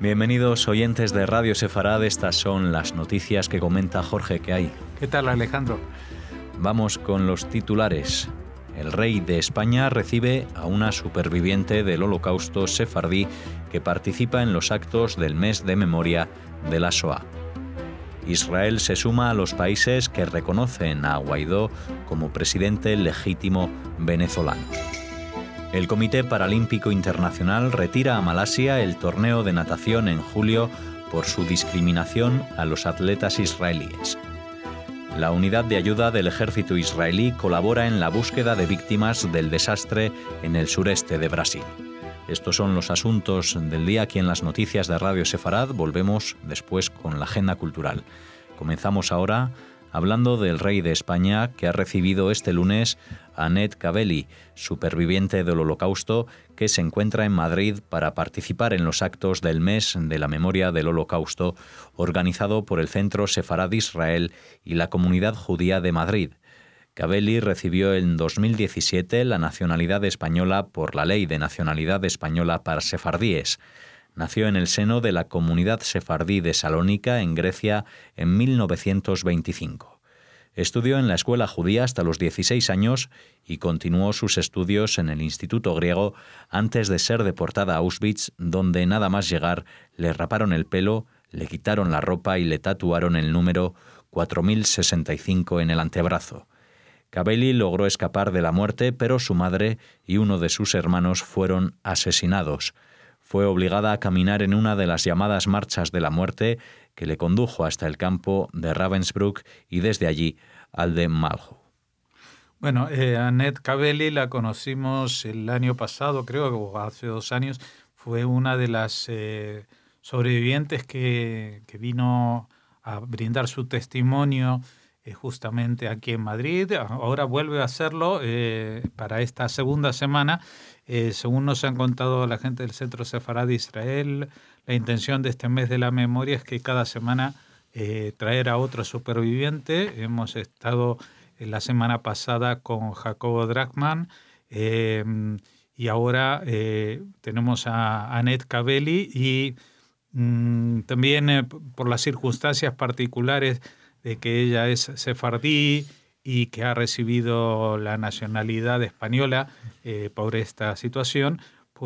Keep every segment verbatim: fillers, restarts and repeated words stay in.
Bienvenidos oyentes de Radio Sefarad, estas son las noticias que comenta Jorge. ¿Qué hay? ¿Qué tal, Alejandro? Vamos con los titulares. El rey de España recibe a una superviviente del Holocausto sefardí que participa en los actos del mes de memoria de la Shoah. Israel se suma a los países que reconocen a Guaidó como presidente legítimo venezolano. El Comité Paralímpico Internacional retira a Malasia el torneo de natación en julio por su discriminación a los atletas israelíes. La unidad de ayuda del ejército israelí colabora en la búsqueda de víctimas del desastre en el sureste de Brasil. Estos son los asuntos del día aquí en las noticias de Radio Sefarad. Volvemos después con la agenda cultural. Comenzamos ahora hablando del rey de España, que ha recibido este lunes a Anet Kabely, superviviente del Holocausto, que se encuentra en Madrid para participar en los actos del mes de la memoria del Holocausto, organizado por el Centro Sefarad Israel y la Comunidad Judía de Madrid. Kabely recibió en dos mil diecisiete la nacionalidad española por la Ley de Nacionalidad Española para Sefardíes. Nació en el seno de la comunidad sefardí de Salónica, en Grecia, en mil novecientos veinticinco. Estudió en la escuela judía hasta los dieciséis años y continuó sus estudios en el Instituto Griego antes de ser deportada a Auschwitz, donde nada más llegar le raparon el pelo, le quitaron la ropa y le tatuaron el número cuatro mil sesenta y cinco en el antebrazo. Kabely logró escapar de la muerte, pero su madre y uno de sus hermanos fueron asesinados. Fue obligada a caminar en una de las llamadas marchas de la muerte que le condujo hasta el campo de Ravensbrück y desde allí al de Malchow. Bueno, eh, Anet Kabely la conocimos el año pasado, creo, o hace dos años. Fue una de las eh, sobrevivientes que, que vino a brindar su testimonio eh, justamente aquí en Madrid. Ahora vuelve a hacerlo eh, para esta segunda semana. Eh, según nos han contado la gente del Centro Sefarad de Israel, la intención de este mes de la memoria es que cada semana eh, traer a otro superviviente. Hemos estado eh, la semana pasada con Jacobo Drachman eh, y ahora eh, tenemos a Anet Kabely y mm, también eh, por las circunstancias particulares de que ella es sefardí y que ha recibido la nacionalidad española eh, por esta situación,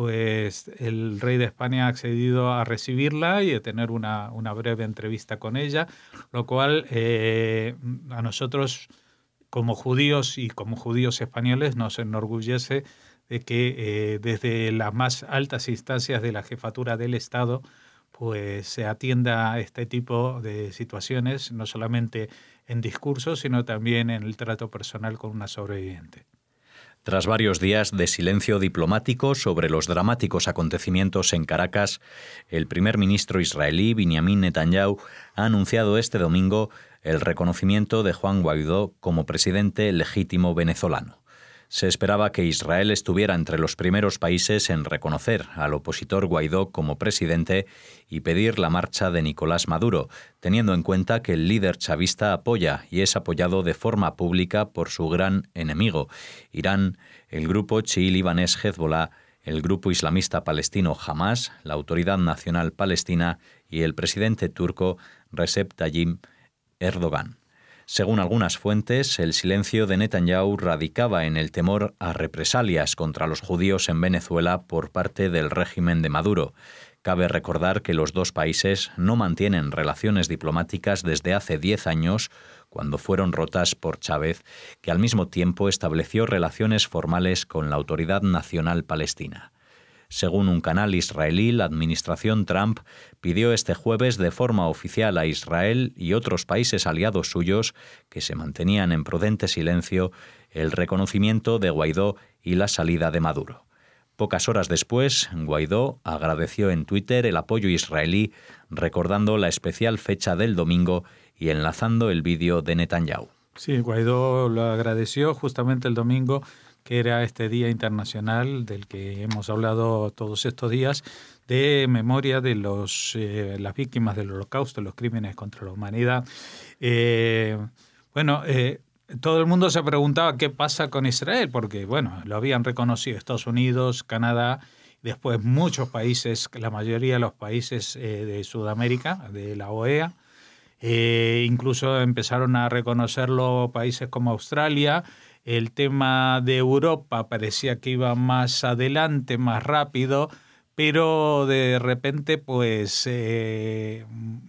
pues el rey de España ha accedido a recibirla y a tener una, una breve entrevista con ella, lo cual eh, a nosotros como judíos y como judíos españoles nos enorgullece de que eh, desde las más altas instancias de la jefatura del Estado pues se atienda a este tipo de situaciones, no solamente en discursos, sino también en el trato personal con una sobreviviente. Tras varios días de silencio diplomático sobre los dramáticos acontecimientos en Caracas, el primer ministro israelí, Benjamin Netanyahu, ha anunciado este domingo el reconocimiento de Juan Guaidó como presidente legítimo venezolano. Se esperaba que Israel estuviera entre los primeros países en reconocer al opositor Guaidó como presidente y pedir la marcha de Nicolás Maduro, teniendo en cuenta que el líder chavista apoya y es apoyado de forma pública por su gran enemigo, Irán, el grupo chií libanés Hezbollah, el grupo islamista palestino Hamás, la Autoridad Nacional Palestina y el presidente turco Recep Tayyip Erdogan. Según algunas fuentes, el silencio de Netanyahu radicaba en el temor a represalias contra los judíos en Venezuela por parte del régimen de Maduro. Cabe recordar que los dos países no mantienen relaciones diplomáticas desde hace diez años, cuando fueron rotas por Chávez, que al mismo tiempo estableció relaciones formales con la Autoridad Nacional Palestina. Según un canal israelí, la administración Trump pidió este jueves de forma oficial a Israel y otros países aliados suyos, que se mantenían en prudente silencio, el reconocimiento de Guaidó y la salida de Maduro. Pocas horas después, Guaidó agradeció en Twitter el apoyo israelí, recordando la especial fecha del domingo y enlazando el vídeo de Netanyahu. Sí, Guaidó lo agradeció justamente el domingo, que era este Día Internacional del que hemos hablado todos estos días, de memoria de los eh, las víctimas del Holocausto, los crímenes contra la humanidad. Eh, bueno, eh, todo el mundo se preguntaba qué pasa con Israel, porque bueno, lo habían reconocido Estados Unidos, Canadá después muchos países, la mayoría de los países eh, de Sudamérica, de la O E A, eh, incluso empezaron a reconocerlo países como Australia. El tema de Europa parecía que iba más adelante, más rápido, pero de repente, pues, eh,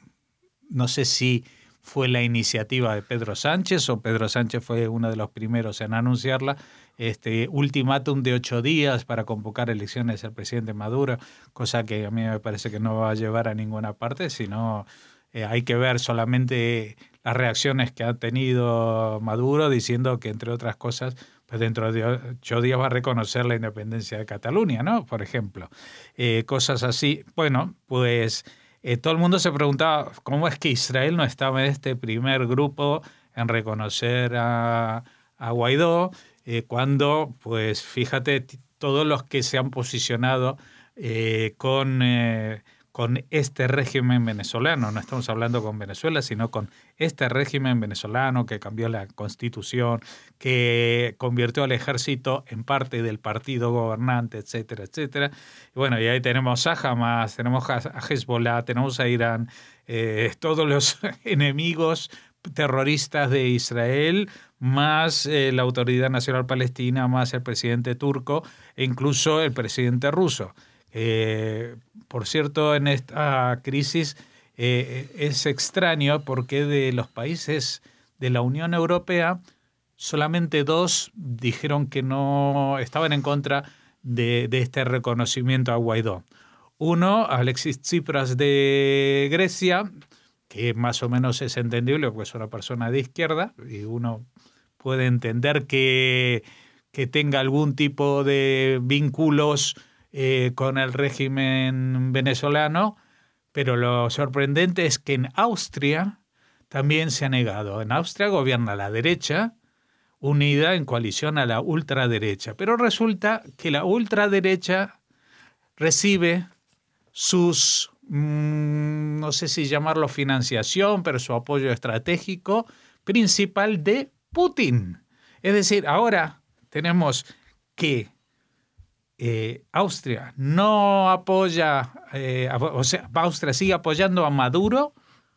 no sé si fue la iniciativa de Pedro Sánchez o Pedro Sánchez fue uno de los primeros en anunciarla, este ultimátum de ocho días para convocar elecciones al presidente Maduro, cosa que a mí me parece que no va a llevar a ninguna parte, sino eh, hay que ver solamente las reacciones que ha tenido Maduro diciendo que, entre otras cosas, pues dentro de ocho días va a reconocer la independencia de Cataluña, ¿no? Por ejemplo. Eh, cosas así. Bueno, pues eh, todo el mundo se preguntaba cómo es que Israel no estaba en este primer grupo en reconocer a, a Guaidó, eh, cuando, pues fíjate, t- todos los que se han posicionado eh, con... Eh, con este régimen venezolano, no estamos hablando con Venezuela, sino con este régimen venezolano que cambió la constitución, que convirtió al ejército en parte del partido gobernante, etcétera, etcétera. Y bueno, y ahí tenemos a Hamas, tenemos a Hezbollah, tenemos a Irán, eh, todos los enemigos terroristas de Israel, más eh, la Autoridad Nacional Palestina, más el presidente turco e incluso el presidente ruso. Eh, por cierto, en esta crisis eh, es extraño porque de los países de la Unión Europea solamente dos dijeron que no estaban en contra de, de este reconocimiento a Guaidó. Uno, Alexis Tsipras de Grecia, que más o menos es entendible porque es una persona de izquierda y uno puede entender que, que tenga algún tipo de vínculos Eh, con el régimen venezolano, pero lo sorprendente es que en Austria también se ha negado. En Austria gobierna la derecha unida en coalición a la ultraderecha, pero resulta que la ultraderecha recibe sus, mmm, no sé si llamarlo financiación, pero su apoyo estratégico principal de Putin. Es decir, ahora tenemos que Eh, Austria no apoya, eh, o sea, Austria sigue apoyando a Maduro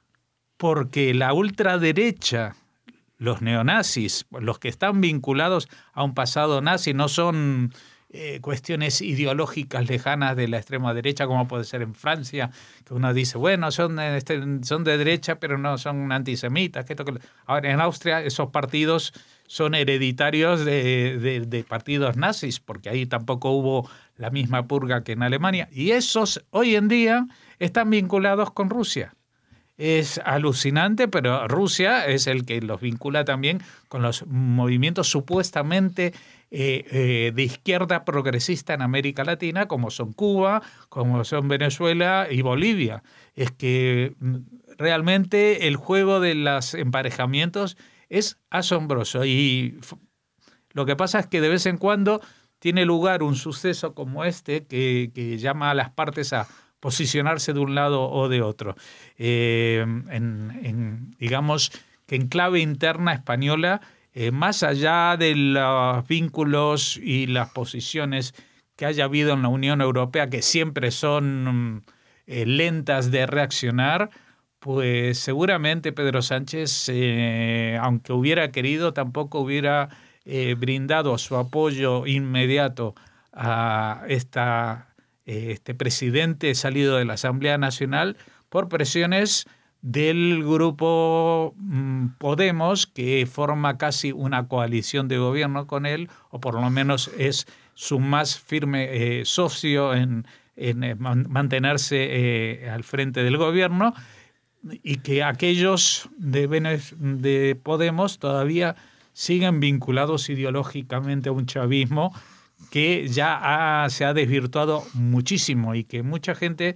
porque la ultraderecha, los neonazis, los que están vinculados a un pasado nazi, no son eh, cuestiones ideológicas lejanas de la extrema derecha, como puede ser en Francia, que uno dice, bueno, son, este, son de derecha, pero no son antisemitas. Que esto, que... Ahora, en Austria, esos partidos son hereditarios de, de, de partidos nazis, porque ahí tampoco hubo la misma purga que en Alemania. Y esos hoy en día están vinculados con Rusia. Es alucinante, pero Rusia es el que los vincula también con los movimientos supuestamente eh, eh, de izquierda progresista en América Latina, como son Cuba, como son Venezuela y Bolivia. Es que realmente el juego de los emparejamientos es asombroso y lo que pasa es que de vez en cuando tiene lugar un suceso como este que, que llama a las partes a posicionarse de un lado o de otro. Eh, en, en, digamos que en clave interna española, eh, más allá de los vínculos y las posiciones que haya habido en la Unión Europea, que siempre son eh, lentas de reaccionar, pues seguramente Pedro Sánchez, eh, aunque hubiera querido, tampoco hubiera eh, brindado su apoyo inmediato a esta, eh, este presidente salido de la Asamblea Nacional por presiones del grupo mm, Podemos, que forma casi una coalición de gobierno con él, o por lo menos es su más firme eh, socio en, en eh, mantenerse eh, al frente del gobierno, y que aquellos de, de Podemos todavía siguen vinculados ideológicamente a un chavismo que ya ha, se ha desvirtuado muchísimo y que mucha gente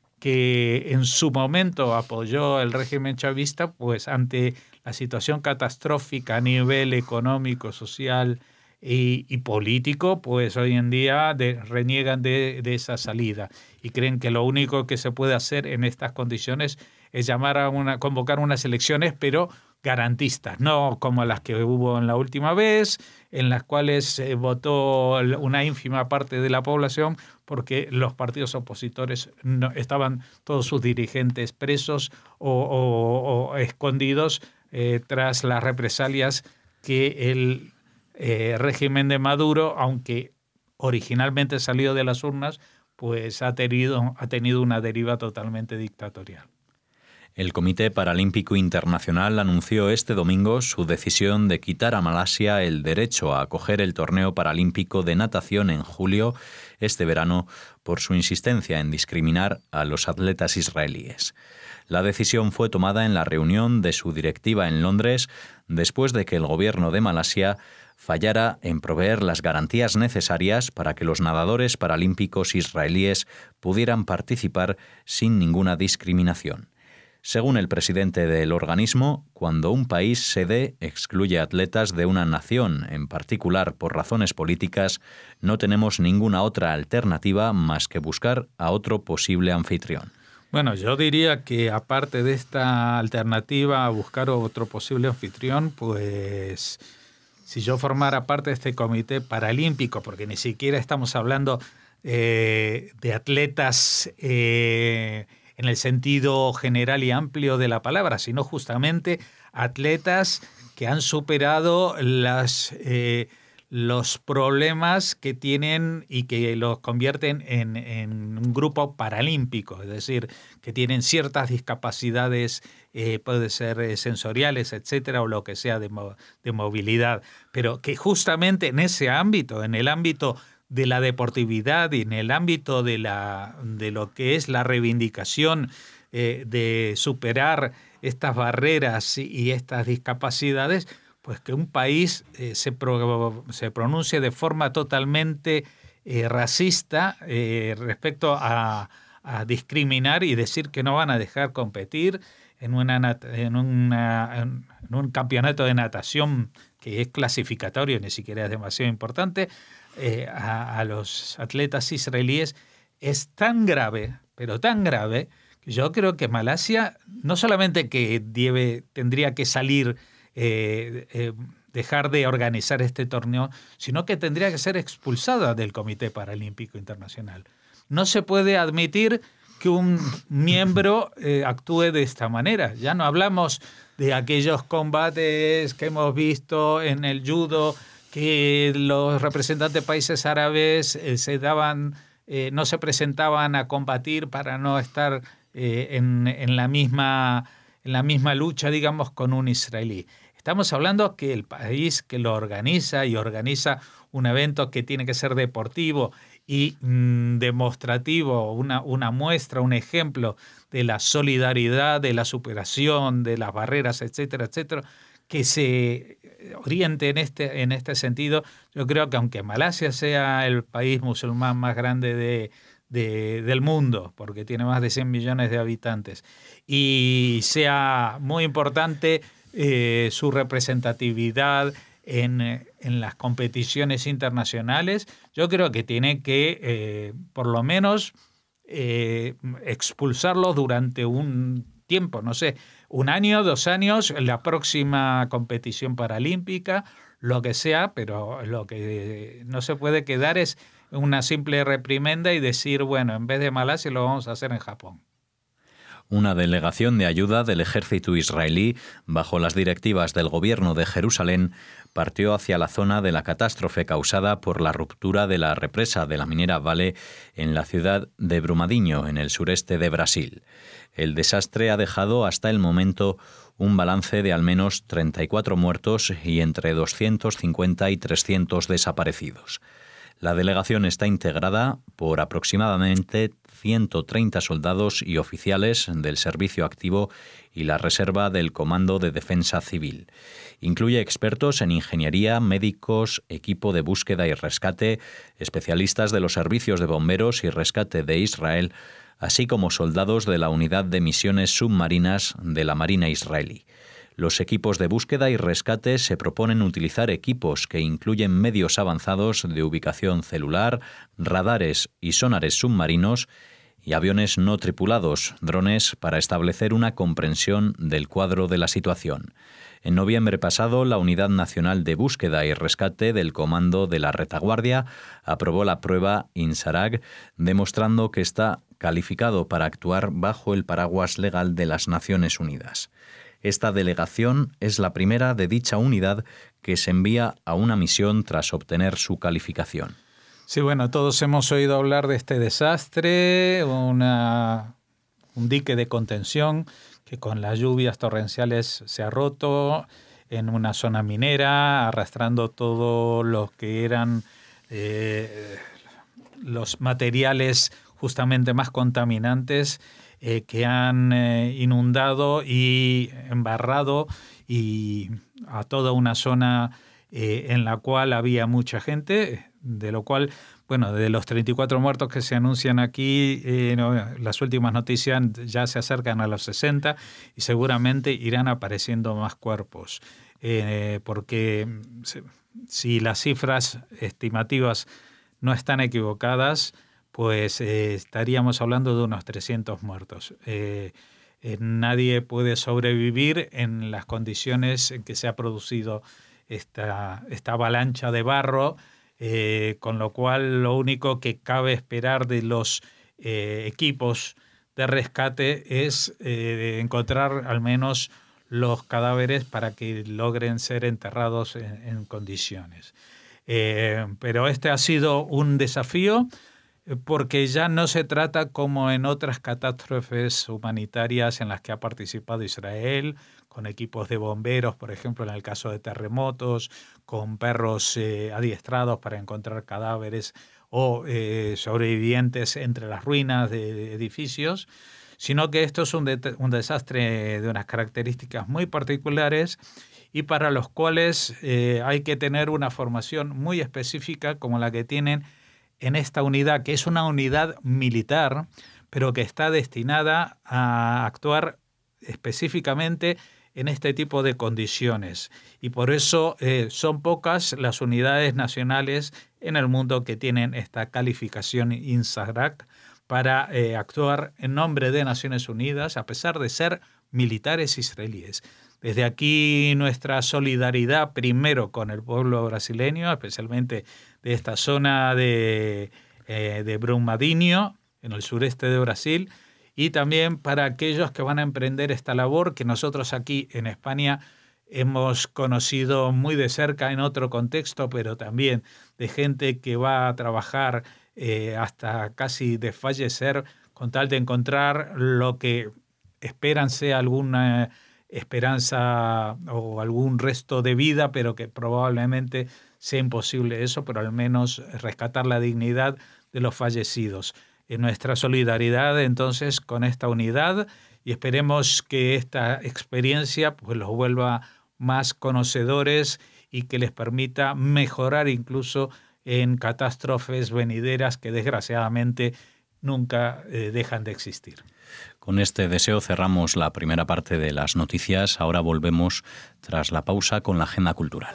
que en su momento apoyó el régimen chavista, pues ante la situación catastrófica a nivel económico, social y, y político, pues hoy en día de, reniegan de, de esa salida y creen que lo único que se puede hacer en estas condiciones es llamar a una, convocar unas elecciones, pero garantistas, no como las que hubo en la última vez, en las cuales eh, votó una ínfima parte de la población porque los partidos opositores no, estaban todos sus dirigentes presos o, o, o escondidos eh, tras las represalias que el eh, régimen de Maduro, aunque originalmente salido de las urnas, pues ha tenido, ha tenido una deriva totalmente dictatorial. El Comité Paralímpico Internacional anunció este domingo su decisión de quitar a Malasia el derecho a acoger el torneo paralímpico de natación en julio, este verano, por su insistencia en discriminar a los atletas israelíes. La decisión fue tomada en la reunión de su directiva en Londres después de que el gobierno de Malasia fallara en proveer las garantías necesarias para que los nadadores paralímpicos israelíes pudieran participar sin ninguna discriminación. Según el presidente del organismo, cuando un país sede excluye atletas de una nación, en particular por razones políticas, no tenemos ninguna otra alternativa más que buscar a otro posible anfitrión. Bueno, yo diría que aparte de esta alternativa a buscar otro posible anfitrión, pues si yo formara parte de este comité paralímpico, porque ni siquiera estamos hablando eh, de atletas eh, en el sentido general y amplio de la palabra, sino justamente atletas que han superado las, eh, los problemas que tienen y que los convierten en, en un grupo paralímpico, es decir, que tienen ciertas discapacidades, eh, puede ser eh, sensoriales, etcétera, o lo que sea de, mo- de movilidad, pero que justamente en ese ámbito, en el ámbito de la deportividad y en el ámbito de, la, de lo que es la reivindicación eh, de superar estas barreras y, y estas discapacidades, pues que un país eh, se, pro, se pronuncie de forma totalmente eh, racista eh, respecto a, a discriminar y decir que no van a dejar competir en, una, en, una, en un campeonato de natación que es clasificatorio, ni siquiera es demasiado importante, Eh, a, a los atletas israelíes, es tan grave, pero tan grave, que yo creo que Malasia no solamente que debe, tendría que salir, eh, eh, dejar de organizar este torneo, sino que tendría que ser expulsada del Comité Paralímpico Internacional. No se puede admitir que un miembro eh, actúe de esta manera. Ya no hablamos de aquellos combates que hemos visto en el judo, que los representantes de países árabes eh, se daban, eh, no se presentaban a combatir para no estar eh, en, en, la misma, en la misma lucha, digamos, con un israelí. Estamos hablando que el país que lo organiza y organiza un evento que tiene que ser deportivo y mmm, demostrativo, una, una muestra, un ejemplo de la solidaridad, de la superación, de las barreras, etcétera, etcétera, que se oriente en este, en este sentido. Yo creo que aunque Malasia sea el país musulmán más grande de, de, del mundo, porque tiene más de cien millones de habitantes, y sea muy importante eh, su representatividad en, en las competiciones internacionales, yo creo que tiene que, eh, por lo menos, eh, expulsarlo durante un tiempo, no sé, un año, dos años, la próxima competición paralímpica, lo que sea, pero lo que no se puede quedar es una simple reprimenda y decir, bueno, en vez de Malasia lo vamos a hacer en Japón. Una delegación de ayuda del ejército israelí, bajo las directivas del gobierno de Jerusalén, partió hacia la zona de la catástrofe causada por la ruptura de la represa de la minera Vale en la ciudad de Brumadinho, en el sureste de Brasil. El desastre ha dejado hasta el momento un balance de al menos treinta y cuatro muertos y entre doscientos cincuenta y trescientos desaparecidos. La delegación está integrada por aproximadamente ciento treinta soldados y oficiales del servicio activo y la reserva del Comando de Defensa Civil. Incluye expertos en ingeniería, médicos, equipo de búsqueda y rescate, especialistas de los servicios de bomberos y rescate de Israel, así como soldados de la Unidad de Misiones Submarinas de la Marina israelí. Los equipos de búsqueda y rescate se proponen utilizar equipos que incluyen medios avanzados de ubicación celular, radares y sonares submarinos y aviones no tripulados, drones, para establecer una comprensión del cuadro de la situación. En noviembre pasado, la Unidad Nacional de Búsqueda y Rescate del Comando de la Retaguardia aprobó la prueba INSARAG, demostrando que está calificado para actuar bajo el paraguas legal de las Naciones Unidas. Esta delegación es la primera de dicha unidad que se envía a una misión tras obtener su calificación. Sí, bueno, todos hemos oído hablar de este desastre, una, un dique de contención que con las lluvias torrenciales se ha roto en una zona minera, arrastrando todo lo que eran eh, los materiales justamente más contaminantes eh, que han eh, inundado y embarrado y a toda una zona eh, en la cual había mucha gente, de lo cual, bueno, de los treinta y cuatro muertos que se anuncian aquí, eh, no, las últimas noticias ya se acercan a los sesenta y seguramente irán apareciendo más cuerpos, eh, porque si las cifras estimativas no están equivocadas, pues eh, estaríamos hablando de unos trescientos muertos. Eh, eh, nadie puede sobrevivir en las condiciones en que se ha producido esta, esta avalancha de barro, eh, con lo cual lo único que cabe esperar de los eh, equipos de rescate es eh, encontrar al menos los cadáveres para que logren ser enterrados en, en condiciones. Eh, pero este ha sido un desafío, porque ya no se trata como en otras catástrofes humanitarias en las que ha participado Israel, con equipos de bomberos, por ejemplo, en el caso de terremotos, con perros eh, adiestrados para encontrar cadáveres o eh, sobrevivientes entre las ruinas de, de edificios, sino que esto es un, de, un desastre de unas características muy particulares y para los cuales eh, hay que tener una formación muy específica como la que tienen en esta unidad, que es una unidad militar, pero que está destinada a actuar específicamente en este tipo de condiciones. Y por eso eh, son pocas las unidades nacionales en el mundo que tienen esta calificación INSARAG para eh, actuar en nombre de Naciones Unidas, a pesar de ser militares israelíes. Desde aquí nuestra solidaridad primero con el pueblo brasileño, especialmente de esta zona de, eh, de Brumadinho, en el sureste de Brasil, y también para aquellos que van a emprender esta labor que nosotros aquí en España hemos conocido muy de cerca en otro contexto, pero también de gente que va a trabajar eh, hasta casi desfallecer con tal de encontrar lo que esperan sea alguna esperanza o algún resto de vida, pero que probablemente sea imposible eso, pero al menos rescatar la dignidad de los fallecidos. En nuestra solidaridad entonces con esta unidad y esperemos que esta experiencia pues los vuelva más conocedores y que les permita mejorar incluso en catástrofes venideras que desgraciadamente nunca eh, dejan de existir. Con este deseo cerramos la primera parte de las noticias. Ahora volvemos tras la pausa con la agenda cultural.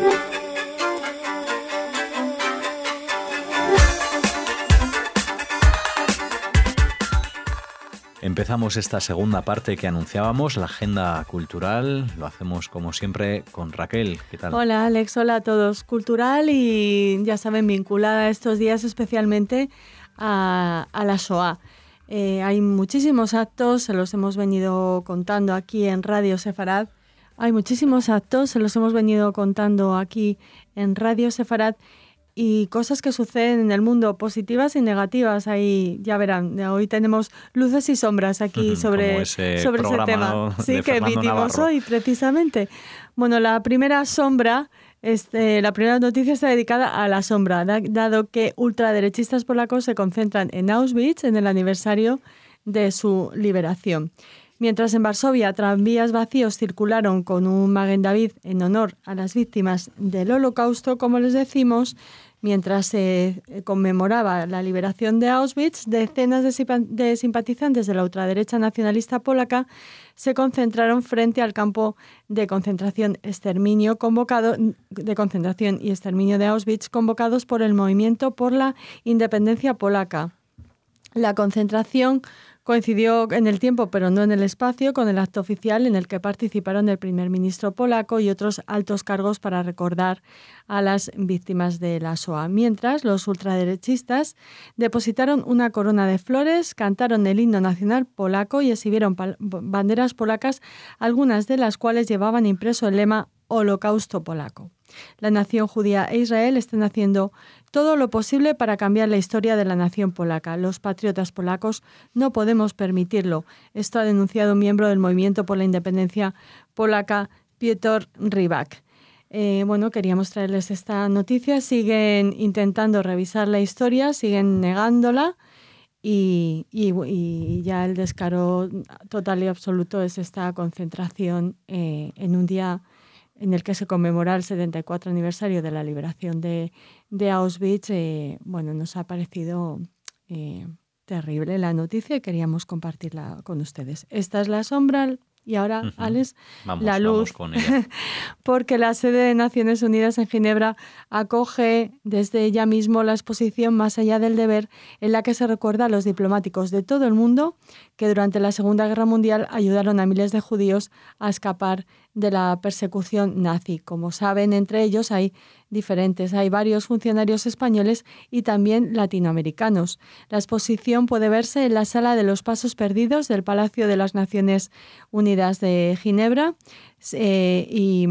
Empezamos esta segunda parte que anunciábamos, la agenda cultural. Lo hacemos como siempre con Raquel. ¿Qué tal? Hola Alex, hola a todos. Cultural y ya saben, vinculada estos días especialmente a, a la Shoah. Eh, hay muchísimos actos, se los hemos venido contando aquí en Radio Sefarad. Hay muchísimos actos, se los hemos venido contando aquí en Radio Sefarad y cosas que suceden en el mundo, positivas y negativas. Ahí ya verán, hoy tenemos luces y sombras aquí sobre, ese, sobre ese tema. Sí, que emitimos hoy precisamente. Bueno, la primera sombra, este, la primera noticia está dedicada a la sombra, da, dado que ultraderechistas polacos se concentran en Auschwitz en el aniversario de su liberación. Mientras en Varsovia tranvías vacíos circularon con un Maguen David en honor a las víctimas del Holocausto, como les decimos, mientras se conmemoraba la liberación de Auschwitz, decenas de simpatizantes de la ultraderecha nacionalista polaca se concentraron frente al campo de concentración exterminio convocado de concentración y exterminio de Auschwitz convocados por el Movimiento por la Independencia Polaca. La concentración coincidió en el tiempo, pero no en el espacio, con el acto oficial en el que participaron el primer ministro polaco y otros altos cargos para recordar a las víctimas de la Shoah. Mientras, los ultraderechistas depositaron una corona de flores, cantaron el himno nacional polaco y exhibieron banderas polacas, algunas de las cuales llevaban impreso el lema Holocausto polaco. La nación judía e Israel están haciendo todo lo posible para cambiar la historia de la nación polaca. Los patriotas polacos no podemos permitirlo. Esto ha denunciado un miembro del Movimiento por la Independencia Polaca, Piotr Rybak. Eh, bueno, queríamos traerles esta noticia. Siguen intentando revisar la historia, siguen negándola y, y, y ya el descaro total y absoluto es esta concentración eh, en un día en el que se conmemora el setenta y cuatro aniversario de la liberación de, de Auschwitz. Eh, bueno, nos ha parecido eh, terrible la noticia y queríamos compartirla con ustedes. Esta es la sombra y ahora, uh-huh. Alex, vamos, la luz. Vamos con ella. Porque la sede de Naciones Unidas en Ginebra acoge desde ya mismo la exposición Más allá del deber, en la que se recuerda a los diplomáticos de todo el mundo que durante la Segunda Guerra Mundial ayudaron a miles de judíos a escapar de la persecución nazi. Como saben, entre ellos hay diferentes, hay varios funcionarios españoles y también latinoamericanos. La exposición puede verse en la Sala de los Pasos Perdidos del Palacio de las Naciones Unidas de Ginebra eh, y...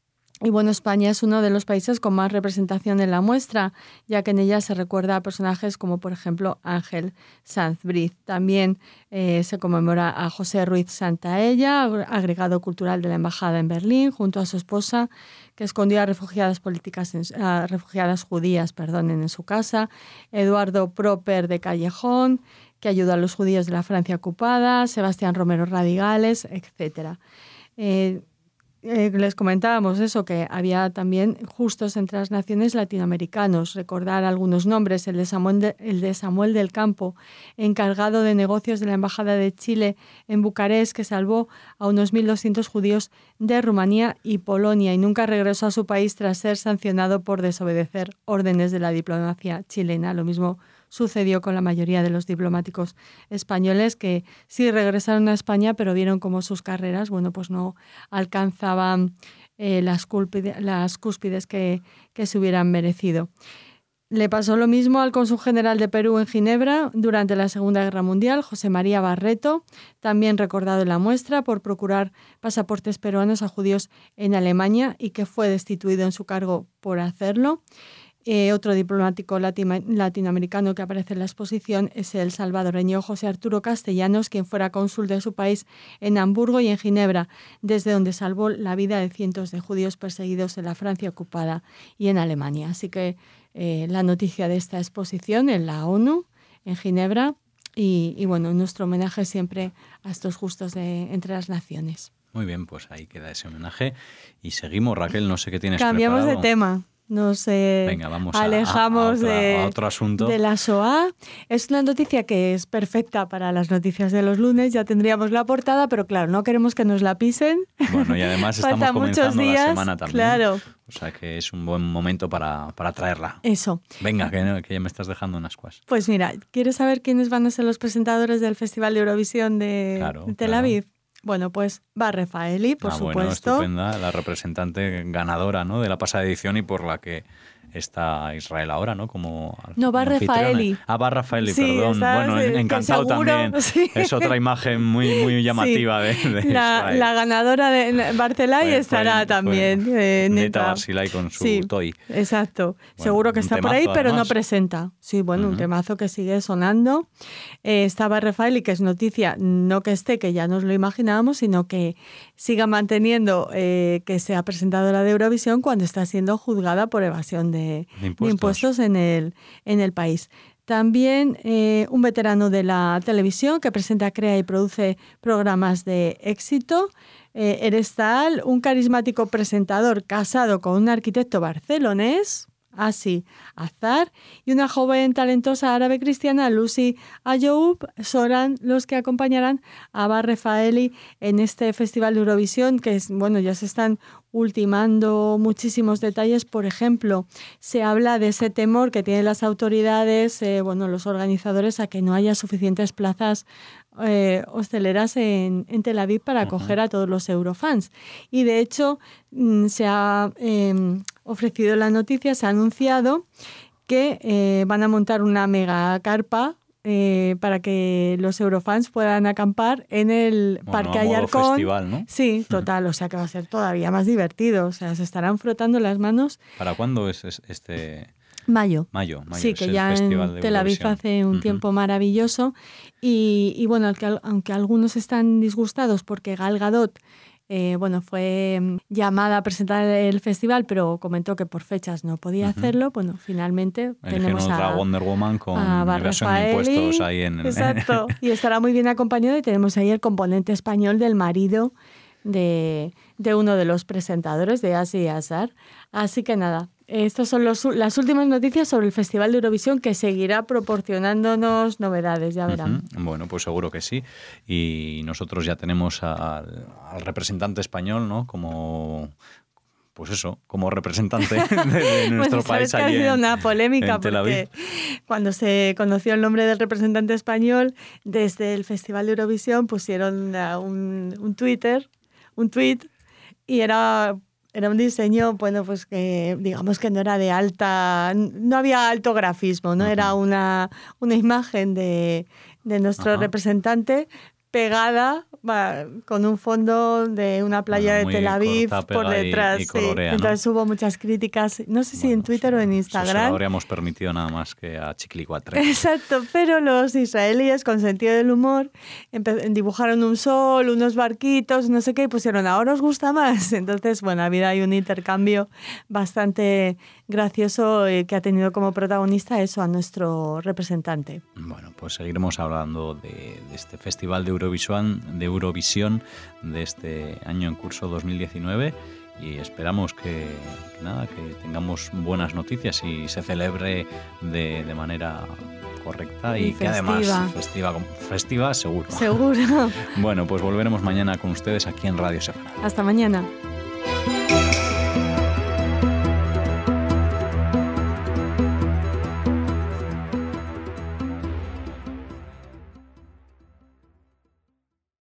Y bueno, España es uno de los países con más representación en la muestra, ya que en ella se recuerda a personajes como, por ejemplo, Ángel Sanz Briz. También eh, se conmemora a José Ruiz Santaella, agregado cultural de la Embajada en Berlín, junto a su esposa, que escondió a refugiadas políticas, en, a refugiadas judías, perdón, en su casa. Eduardo Proper de Callejón, que ayudó a los judíos de la Francia ocupada. Sebastián Romero Radigales, etcétera. Eh, Eh, les comentábamos eso, que había también justos entre las naciones latinoamericanos. Recordar algunos nombres, el de Samuel, de, el de Samuel del Campo, encargado de negocios de la Embajada de Chile en Bucarest, que salvó a unos mil doscientos judíos de Rumanía y Polonia y nunca regresó a su país tras ser sancionado por desobedecer órdenes de la diplomacia chilena. Lo mismo sucedió con la mayoría de los diplomáticos españoles, que sí regresaron a España, pero vieron cómo sus carreras, bueno, pues no alcanzaban eh, las, cúlpide, las cúspides que, que se hubieran merecido. Le pasó lo mismo al cónsul general de Perú en Ginebra durante la Segunda Guerra Mundial, José María Barreto, también recordado en la muestra por procurar pasaportes peruanos a judíos en Alemania y que fue destituido en su cargo por hacerlo. Eh, otro diplomático latima, latinoamericano que aparece en la exposición es el salvadoreño José Arturo Castellanos, quien fuera cónsul de su país en Hamburgo y en Ginebra, desde donde salvó la vida de cientos de judíos perseguidos en la Francia ocupada y en Alemania. Así que eh, la noticia de esta exposición en la ONU, en Ginebra, y, y bueno, nuestro homenaje siempre a estos justos de, entre las naciones. Muy bien, pues ahí queda ese homenaje. Y seguimos, Raquel, no sé qué tienes Cambiamos preparado. de tema. Nos eh, Venga, vamos alejamos a, a, a, otra, de, a otro asunto. de la Shoah. Es una noticia que es perfecta para las noticias de los lunes. Ya tendríamos la portada, pero claro, no queremos que nos la pisen. Bueno, y además estamos comenzando la semana también. Claro. O sea que es un buen momento para, para traerla. Eso. Venga, que, que ya me estás dejando unas cuas. Pues mira, ¿quieres saber quiénes van a ser los presentadores del Festival de Eurovisión de, claro, de Tel Aviv? Claro. Bueno, pues va Rafaeli, por ah, supuesto. Bueno, estupenda, la representante ganadora, ¿no?, de la pasada edición y por la que está Israel ahora, ¿no? Como no, va Rafaeli. Ah, va Rafaeli, sí, perdón. Estás, bueno, eh, encantado seguro, también. Sí. Es otra imagen muy, muy llamativa sí. de, de la, Israel. La ganadora de Barcelay fue, estará fue, también. Fue eh, Neta Barcelay con su sí, toy. Exacto. Bueno, seguro que está temazo, por ahí, pero además. no presenta. Sí, bueno, uh-huh. un temazo que sigue sonando. Eh, estaba Rafaeli, que es noticia, no que esté, que ya nos lo imaginábamos, sino que siga manteniendo eh, que sea presentadora de Eurovisión cuando está siendo juzgada por evasión de, de impuestos, de impuestos en, el, en el país. También eh, un veterano de la televisión que presenta, crea y produce programas de éxito. Eh, Eres Tal, un carismático presentador casado con un arquitecto barcelonés. Asi Azar, y una joven talentosa árabe cristiana, Lucy Ayoub, serán los que acompañarán a Bar Refaeli en este Festival de Eurovisión, que es, bueno, ya se están ultimando muchísimos detalles. Por ejemplo, se habla de ese temor que tienen las autoridades, eh, bueno, los organizadores, a que no haya suficientes plazas eh, hosteleras en, en Tel Aviv para acoger a todos los eurofans. Y de hecho, mm, se ha eh, ofrecido la noticia, se ha anunciado que eh, van a montar una mega carpa Eh, para que los eurofans puedan acampar en el bueno, Parque a modo Ayarcón. festival, ¿no? Sí, total, o sea que va a ser todavía más divertido, o sea, se estarán frotando las manos. ¿Para cuándo es este...? Mayo. Mayo, mayo. Sí, es que el ya Festival en de Tel Aviv Eurovisión. hace un Uh-huh. tiempo maravilloso. Y, y bueno, aunque, aunque algunos están disgustados porque Gal Gadot Eh, bueno, fue llamada a presentar el festival, pero comentó que por fechas no podía uh-huh. hacerlo. Bueno, finalmente Eligieron tenemos otra a Wonder Woman con a evasión de impuestos ahí en... Exacto, y estará muy bien acompañado, y tenemos ahí el componente español del marido de, de uno de los presentadores, de Asi Azar. Así que nada, estas son los, las últimas noticias sobre el Festival de Eurovisión, que seguirá proporcionándonos novedades, ya verán. Uh-huh. Bueno, pues seguro que sí. Y nosotros ya tenemos al, al representante español, ¿no? Como... Pues eso, como representante de, de nuestro pues, país que allí ha sido en, una polémica en Tel Aviv. Porque cuando se conoció el nombre del representante español, desde el Festival de Eurovisión pusieron un, un Twitter, un tweet, y era... Era un diseño, bueno, pues que digamos que no era de alta, no había alto grafismo, no uh-huh. era una, una imagen de, de nuestro uh-huh. representante pegada va, con un fondo de una playa bueno, de Tel Aviv corta, por detrás. Y, y colorea, sí. Entonces ¿no? hubo muchas críticas, no sé si bueno, en Twitter o en Instagram. Eso se lo habríamos permitido nada más que a Chiquilicuatre. Exacto, pero los israelíes con sentido del humor empe- dibujaron un sol, unos barquitos, no sé qué, y pusieron ahora os gusta más. Entonces, bueno, ha habido ahí un intercambio bastante gracioso eh, que ha tenido como protagonista eso a nuestro representante. Bueno, pues seguiremos hablando de, de este festival de Eurovisión, de Eurovisión de este año en curso dos mil diecinueve, y esperamos que, que nada, que tengamos buenas noticias y se celebre de, de manera correcta y, y que además festiva, festiva seguro. Seguro. Bueno, pues volveremos mañana con ustedes aquí en Radio Sefarad. Hasta mañana.